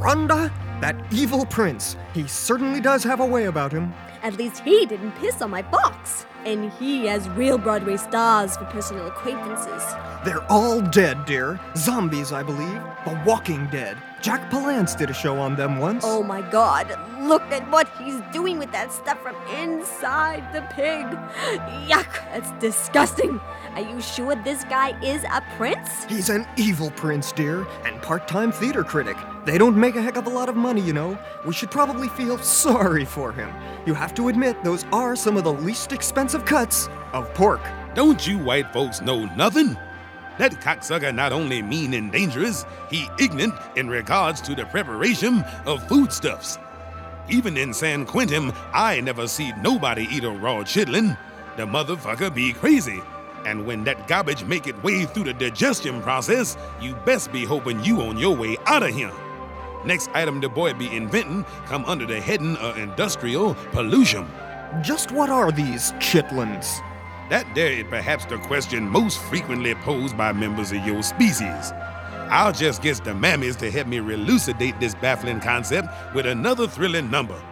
Rhonda, that evil prince. He certainly does have a way about him. At least he didn't piss on my box. And he has real Broadway stars for personal acquaintances. They're all dead, dear. Zombies, I believe. The Walking Dead. Jack Palance did a show on them once. Oh my god, look at what he's doing with that stuff from inside the pig. Yuck, that's disgusting. Are you sure this guy is a prince? He's an evil prince, dear, and part-time theater critic. They don't make a heck of a lot of money, you know. We should probably feel sorry for him. You have to admit, those are some of the least expensive cuts of pork. Don't you white folks know nothing? That cocksucker not only mean and dangerous, he ignorant in regards to the preparation of foodstuffs. Even in San Quentin, I never see nobody eat a raw chitlin'. The motherfucker be crazy. And when that garbage make it way through the digestion process, you best be hoping you on your way out of here. Next item the boy be inventing come under the heading of industrial pollution. Just what are these chitlins? That there is perhaps the question most frequently posed by members of your species. I'll just get the mammies to help me elucidate this baffling concept with another thrilling number.